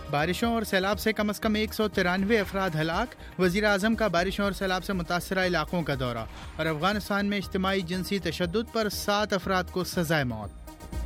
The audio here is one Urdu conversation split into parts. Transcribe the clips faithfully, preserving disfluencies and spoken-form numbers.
بارشوں اور سیلاب سے کم از کم ایک سو ترانوے افراد ہلاک، وزیر اعظم کا بارشوں اور سیلاب سے متاثرہ علاقوں کا دورہ، اور افغانستان میں اجتماعی جنسی تشدد پر سات افراد کو سزائے موت۔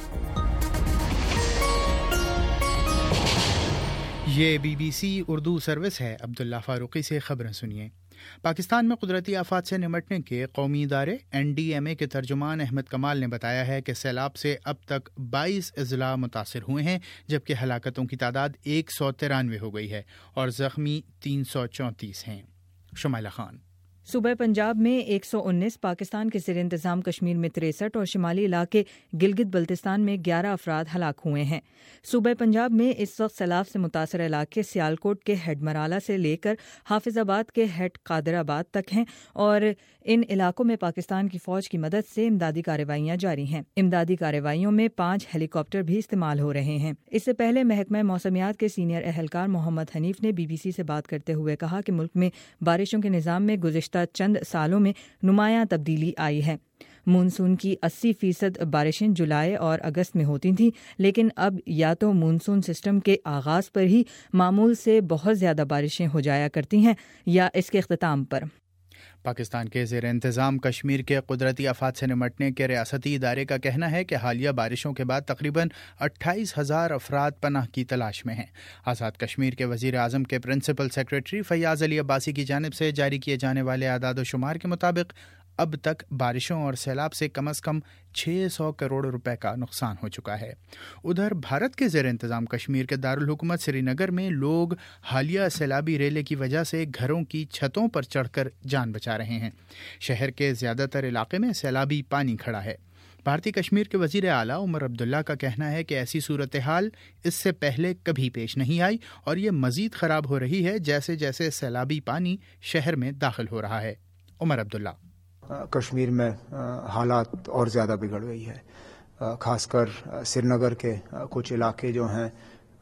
یہ B B C Urdu service ہے۔ عبداللہ فاروقی سے خبریں سنیے۔ پاکستان میں قدرتی آفات سے نمٹنے کے قومی ادارے این ڈی ایم اے کے ترجمان احمد کمال نے بتایا ہے کہ سیلاب سے اب تک بائیس اضلاع متاثر ہوئے ہیں، جبکہ ہلاکتوں کی تعداد ایک سو ترانوے ہو گئی ہے اور زخمی تین سو چونتیس ہیں۔ شمائلہ خان۔ صوبہ پنجاب میں ایک سو انیس، پاکستان کے زیر انتظام کشمیر میں تریسٹھ اور شمالی علاقے گلگت بلتستان میں گیارہ افراد ہلاک ہوئے ہیں۔ صوبہ پنجاب میں اس وقت سیلاب سے متاثر علاقے سیالکوٹ کے ہیڈ مرالہ سے لے کر حافظ آباد کے ہیڈ قادر آباد تک ہیں اور ان علاقوں میں پاکستان کی فوج کی مدد سے امدادی کارروائیاں جاری ہیں۔ امدادی کارروائیوں میں پانچ ہیلی کاپٹر بھی استعمال ہو رہے ہیں۔ اس سے پہلے محکمہ موسمیات کے سینئر اہلکار محمد حنیف نے بی بی سی سے بات کرتے ہوئے کہا کہ ملک میں بارشوں کے نظام میں گزشتہ چند سالوں میں نمایاں تبدیلی آئی ہے۔ مونسون کی اسی فیصد بارشیں جولائی اور اگست میں ہوتی تھیں، لیکن اب یا تو مونسون سسٹم کے آغاز پر ہی معمول سے بہت زیادہ بارشیں ہو جایا کرتی ہیں یا اس کے اختتام پر۔ پاکستان کے زیر انتظام کشمیر کے قدرتی آفات سے نمٹنے کے ریاستی ادارے کا کہنا ہے کہ حالیہ بارشوں کے بعد تقریباً اٹھائیس ہزار افراد پناہ کی تلاش میں ہیں۔ آزاد کشمیر کے وزیر اعظم کے پرنسپل سیکریٹری فیاض علی عباسی کی جانب سے جاری کیے جانے والے اعداد و شمار کے مطابق اب تک بارشوں اور سیلاب سے کم از کم چھ سو کروڑ روپے کا نقصان ہو چکا ہے۔ ادھر بھارت کے زیر انتظام کشمیر کے دارالحکومت سری نگر میں لوگ حالیہ سیلابی ریلے کی وجہ سے گھروں کی چھتوں پر چڑھ کر جان بچا رہے ہیں۔ شہر کے زیادہ تر علاقے میں سیلابی پانی کھڑا ہے۔ بھارتی کشمیر کے وزیر اعلیٰ عمر عبداللہ کا کہنا ہے کہ ایسی صورتحال اس سے پہلے کبھی پیش نہیں آئی اور یہ مزید خراب ہو رہی ہے جیسے جیسے سیلابی پانی شہر میں داخل ہو رہا ہے۔ عمر عبداللہ۔ کشمیر میں حالات اور زیادہ بگڑ گئی ہے، خاص کر سری نگر کے کچھ علاقے جو ہیں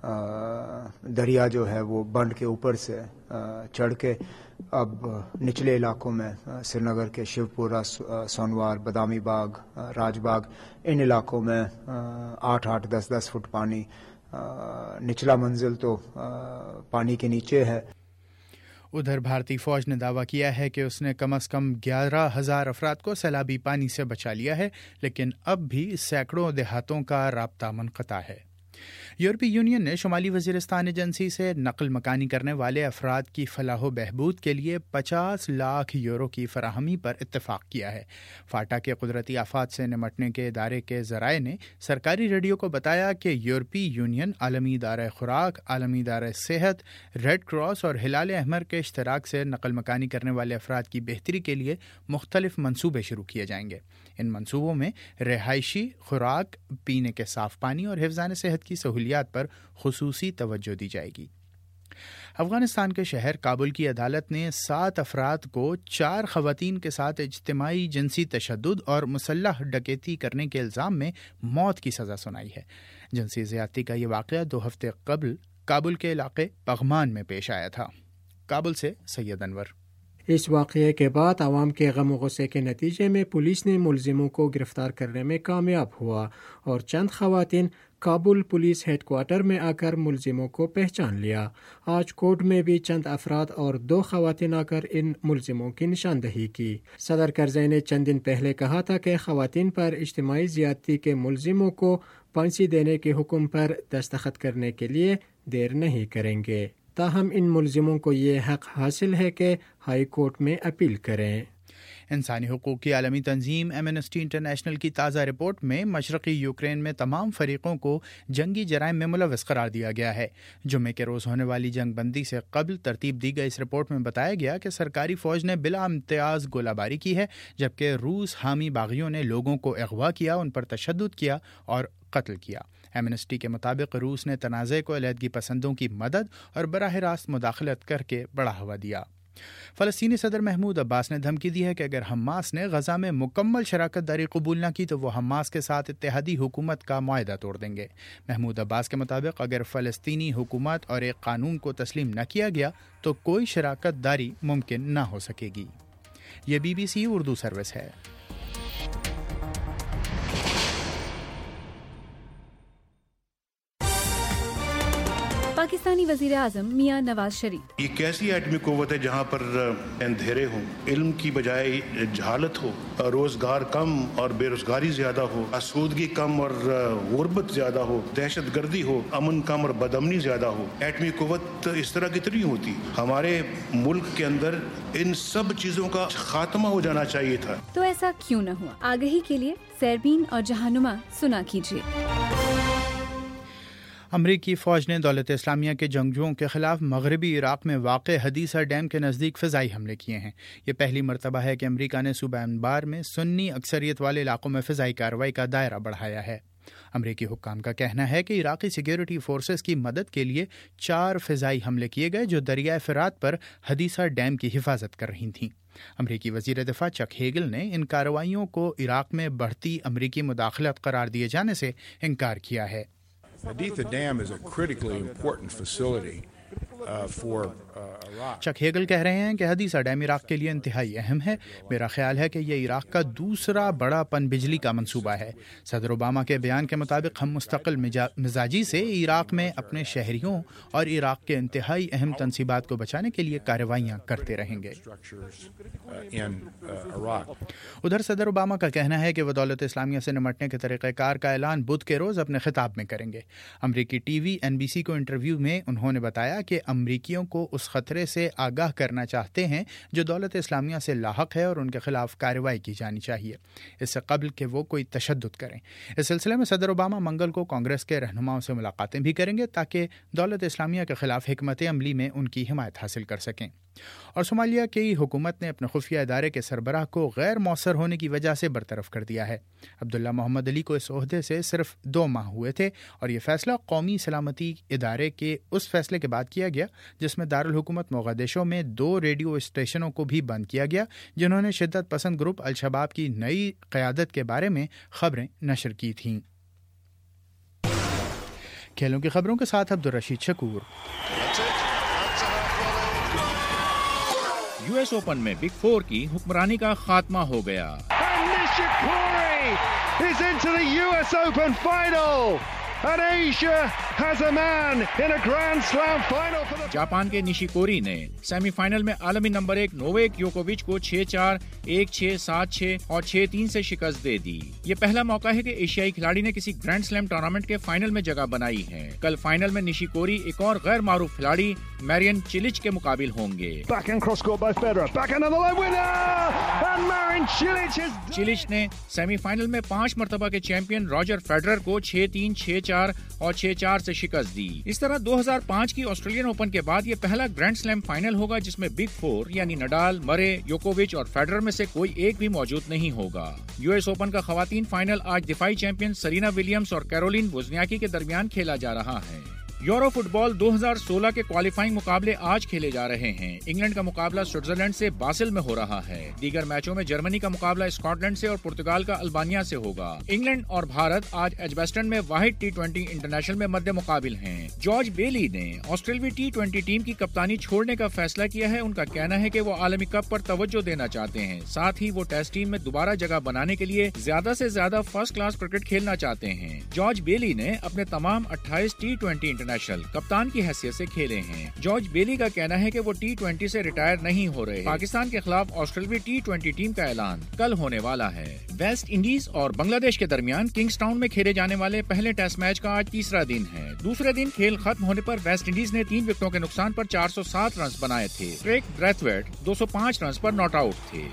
دریا جو ہے وہ بند کے اوپر سے چڑھ کے اب نچلے علاقوں میں سری نگر کے شیو پورہ، سونوار، بادامی باغ، راج باغ، ان علاقوں میں آٹھ آٹھ دس دس فٹ پانی، نچلا منزل تو پانی کے نیچے ہے۔ ادھر بھارتی فوج نے دعویٰ کیا ہے کہ اس نے کم از کم گیارہ ہزار افراد کو سیلابی پانی سے بچا لیا ہے، لیکن اب بھی سینکڑوں دیہاتوں کا رابطہ منقطع ہے۔ یورپی یونین نے شمالی وزیرستان ایجنسی سے نقل مکانی کرنے والے افراد کی فلاح و بہبود کے لیے پچاس لاکھ یورو کی فراہمی پر اتفاق کیا ہے۔ فاٹا کے قدرتی آفات سے نمٹنے کے ادارے کے ذرائع نے سرکاری ریڈیو کو بتایا کہ یورپی یونین، عالمی ادارہ خوراک، عالمی ادارہ صحت، ریڈ کراس اور ہلال احمر کے اشتراک سے نقل مکانی کرنے والے افراد کی بہتری کے لیے مختلف منصوبے شروع کیے جائیں گے۔ ان منصوبوں میں رہائشی، خوراک، پینے کے صاف پانی اور حفظان صحت کی سہولیات پر خصوصی توجہ دی جائے گی۔ افغانستان کے شہر کابل کی عدالت نے سات افراد کو چار خواتین کے ساتھ اجتماعی جنسی تشدد اور مسلح ڈکیتی کرنے کے الزام میں موت کی سزا سنائی ہے۔ جنسی زیادتی کا یہ واقعہ دو ہفتے قبل کابل کے علاقے پغمان میں پیش آیا تھا۔ کابل سے سید انور۔ اس واقعے کے بعد عوام کے غم و غصے کے نتیجے میں پولیس نے ملزموں کو گرفتار کرنے میں کامیاب ہوا اور چند خواتین کابل پولیس ہیڈ کوارٹر میں آ کر ملزموں کو پہچان لیا۔ آج کورٹ میں بھی چند افراد اور دو خواتین آ کر ان ملزموں کی نشاندہی کی۔ صدر کرزئی نے چند دن پہلے کہا تھا کہ خواتین پر اجتماعی زیادتی کے ملزموں کو پھانسی دینے کے حکم پر دستخط کرنے کے لیے دیر نہیں کریں گے، تاہم ان ملزموں کو یہ حق حاصل ہے کہ ہائی کورٹ میں اپیل کریں۔ انسانی حقوق کی عالمی تنظیم ایمنسٹی انٹرنیشنل کی تازہ رپورٹ میں مشرقی یوکرین میں تمام فریقوں کو جنگی جرائم میں ملوث قرار دیا گیا ہے۔ جمعے کے روز ہونے والی جنگ بندی سے قبل ترتیب دی گئی اس رپورٹ میں بتایا گیا کہ سرکاری فوج نے بلا امتیاز گولہ باری کی ہے، جبکہ روس حامی باغیوں نے لوگوں کو اغوا کیا، ان پر تشدد کیا اور قتل کیا۔ ایمنسٹی کے مطابق روس نے تنازع کو علیحدگی پسندوں کی مدد اور براہ راست مداخلت کر کے بڑھاوا دیا۔ فلسطینی صدر محمود عباس نے دھمکی دی ہے کہ اگر حماس نے غزہ میں مکمل شراکت داری قبول نہ کی تو وہ حماس کے ساتھ اتحادی حکومت کا معاہدہ توڑ دیں گے۔ محمود عباس کے مطابق اگر فلسطینی حکومت اور ایک قانون کو تسلیم نہ کیا گیا تو کوئی شراکت داری ممکن نہ ہو سکے گی۔ یہ B B C Urdu service ہے۔ پاکستانی وزیر اعظم میاں نواز شریف. یہ کیسی ایٹمی قوت ہے جہاں پر اندھیرے ہوں، علم کی بجائے جہالت ہو، روزگار کم اور بے روزگاری زیادہ ہو، آسودگی کم اور غربت زیادہ ہو، دہشت گردی ہو، امن کم اور بدامنی زیادہ ہو. ایٹمی قوت اس طرح کتنی ہوتی؟ ہمارے ملک کے اندر ان سب چیزوں کا خاتمہ ہو جانا چاہیے تھا. تو ایسا کیوں نہ ہوا؟ آگہی کے لیے سیربین اور جہانما سنا کیجیے. امریکی فوج نے دولت اسلامیہ کے جنگجوؤں کے خلاف مغربی عراق میں واقع حدیثہ ڈیم کے نزدیک فضائی حملے کیے ہیں. یہ پہلی مرتبہ ہے کہ امریکہ نے صوبہ انبار میں سنی اکثریت والے علاقوں میں فضائی کارروائی کا دائرہ بڑھایا ہے. امریکی حکام کا کہنا ہے کہ عراقی سیکیورٹی فورسز کی مدد کے لیے چار فضائی حملے کیے گئے جو دریائے فرات پر حدیثہ ڈیم کی حفاظت کر رہی تھیں. امریکی وزیر دفاع چک ہیگل نے ان کارروائیوں کو عراق میں بڑھتی امریکی مداخلت قرار دیے جانے سے انکار کیا ہے. Haditha Dam is a critically important facility uh, for uh, Iraq. Chuck Hagel کہہ رہے ہیں کہ حدیثہ ڈیم عراق کے لیے انتہائی اہم ہے. میرا خیال ہے کہ یہ عراق کا دوسرا بڑا پن بجلی کا منصوبہ ہے. صدر اوباما کے بیان کے مطابق ہم مستقل مزاجی سے عراق میں اپنے شہریوں اور عراق کے انتہائی اہم تنصیبات کو بچانے کے لیے کارروائیاں کرتے رہیں گے. ادھر صدر اوباما کا کہنا ہے کہ وہ دولت اسلامیہ سے نمٹنے کے طریقہ کار کا اعلان بدھ کے روز اپنے خطاب میں کریں گے. امریکی T V N B C کو انٹرویو میں انہوں نے بتایا کہ امریکیوں کو اس خطرے سے آگاہ کرنا چاہتے ہیں جو دولت اسلامیہ سے لاحق ہے اور ان کے خلاف کارروائی کی جانی چاہیے اس سے قبل کہ وہ کوئی تشدد کریں. اس سلسلے میں صدر اوباما منگل کو کانگریس کے رہنماؤں سے ملاقاتیں بھی کریں گے تاکہ دولت اسلامیہ کے خلاف حکمت عملی میں ان کی حمایت حاصل کر سکیں. اور صومالیہ کی حکومت نے اپنے خفیہ ادارے کے سربراہ کو غیر مؤثر ہونے کی وجہ سے برطرف کر دیا ہے. عبداللہ محمد علی کو اس عہدے سے صرف دو ماہ ہوئے تھے اور یہ فیصلہ قومی سلامتی ادارے کے اس فیصلے کے بعد کیا گیا جس میں دارالحکومت موغادیشو میں دو ریڈیو اسٹیشنوں کو بھی بند کیا گیا جنہوں نے شدت پسند گروپ الشباب کی نئی قیادت کے بارے میں خبریں نشر کی تھیں. کھیلوں کی خبروں کے ساتھ Abdul Rashid Shakoor. U S open میں بگ فور کی حکمرانی کا خاتمہ ہو گیا. جاپان کے نیشیکوری نے سیمی فائنل میں عالمی نمبر ایک نوویک یوکووچ کو چھ چار ایک چھ سات چھ اور چھ تین سے شکست دے دی. یہ پہلا موقع ہے کہ ایشیائی کھلاڑی نے کسی گرینڈ سلیم ٹورنامنٹ کے فائنل میں جگہ بنائی ہے. کل فائنل میں نیشیکوری ایک اور غیر معروف کھلاڑی میرین چیلچ کے مقابل ہوں گے. چیلچ نے سیمی فائنل میں پانچ مرتبہ کے چیمپئن راجر فیڈرر کو چھ تین چھ چار اور چھ چار سے شکست دی. اس طرح دو ہزار پانچ کی آسٹریلین اوپن کے بعد یہ پہلا گرینڈ سلیم فائنل ہوگا جس میں بگ فور یعنی نڈال، مرے، یوکووچ اور فیڈرر میں سے کوئی ایک بھی موجود نہیں ہوگا. یو ایس اوپن کا خواتین فائنل آج دفاعی چیمپئن سرینا ولیمز اور کیرولین وزنیاکی کے درمیان کھیلا جا رہا ہے. یورو فٹ بال دو ہزار سولہ کے کوالیفائنگ مقابلے آج کھیلے جا رہے ہیں. انگلینڈ کا مقابلہ سوئٹزرلینڈ سے باسل میں ہو رہا ہے. دیگر میچوں میں جرمنی کا مقابلہ اسکاٹ لینڈ سے اور پرتگال کا البانیہ سے ہوگا. انگلینڈ اور بھارت آج ایجبسٹن میں واحد ٹی ٹوینٹی انٹرنیشنل میں مد مقابل ہیں. جارج بیلی نے آسٹریلوی ٹی ٹوینٹی ٹیم کی کپتانی چھوڑنے کا فیصلہ کیا ہے. ان کا کہنا ہے کہ وہ عالمی کپ پر توجہ دینا چاہتے ہیں. ساتھ ہی وہ ٹیسٹ ٹیم میں دوبارہ جگہ بنانے کے لیے زیادہ سے زیادہ فرسٹ کلاس کرکٹ کھیلنا چاہتے ہیں. جارج بیلی نے اپنے تمام اٹھائیس ٹی ٹوینٹی انٹرنیشنل کپتان کی حیثیت سے کھیلے ہیں. جارج بیلی کا کہنا ہے کہ وہ ٹی ٹوینٹی سے ریٹائر نہیں ہو رہے. پاکستان کے خلاف آسٹریلوی ٹی ٹوینٹی ٹیم کا اعلان کل ہونے والا ہے. ویسٹ انڈیز اور بنگلہ دیش کے درمیان کنگز ٹاؤن میں کھیلے جانے والے پہلے ٹیسٹ میچ کا آج تیسرا دن ہے. دوسرے دن کھیل ختم ہونے پر ویسٹ انڈیز نے تین وکٹوں کے نقصان پر چار سو سات رنز بنائے تھے. کریگ بریتھویٹ دو سو پانچ رنز پر ناٹ آؤٹ تھے.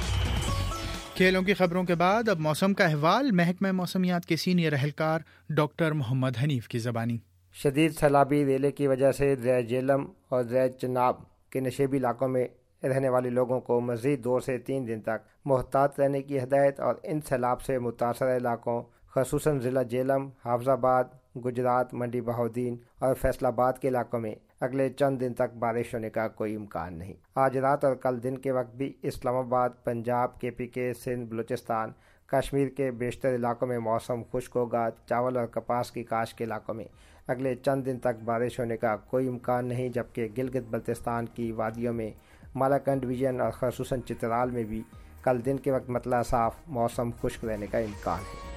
کھیلوں کی خبروں کے بعد اب موسم کا احوال محکمہ موسمیات کے سینئر اہلکار ڈاکٹر محمد حنیف کی زبانی. شدید سیلابی ریلے کی وجہ سے دریائے جیلم اور دریائے چناب کے نشیبی علاقوں میں رہنے والے لوگوں کو مزید دو سے تین دن تک محتاط رہنے کی ہدایت اور ان سیلاب سے متاثرہ علاقوں خصوصاً ضلع جیلم، حافظ آباد، گجرات، منڈی بہاؤدین اور فیصل آباد کے علاقوں میں اگلے چند دن تک بارش ہونے کا کوئی امکان نہیں. آج رات اور کل دن کے وقت بھی اسلام آباد، پنجاب، کے پی کے، سندھ، بلوچستان، کشمیر کے بیشتر علاقوں میں موسم خشک ہوگا. چاول اور کپاس کی کاشت کے علاقوں میں اگلے چند دن تک بارش ہونے کا کوئی امکان نہیں، جبکہ گلگت بلتستان کی وادیوں میں، مالاکنڈ ڈویژن اور خصوصاً چترال میں بھی کل دن کے وقت مطلع صاف موسم خشک رہنے کا امکان ہے.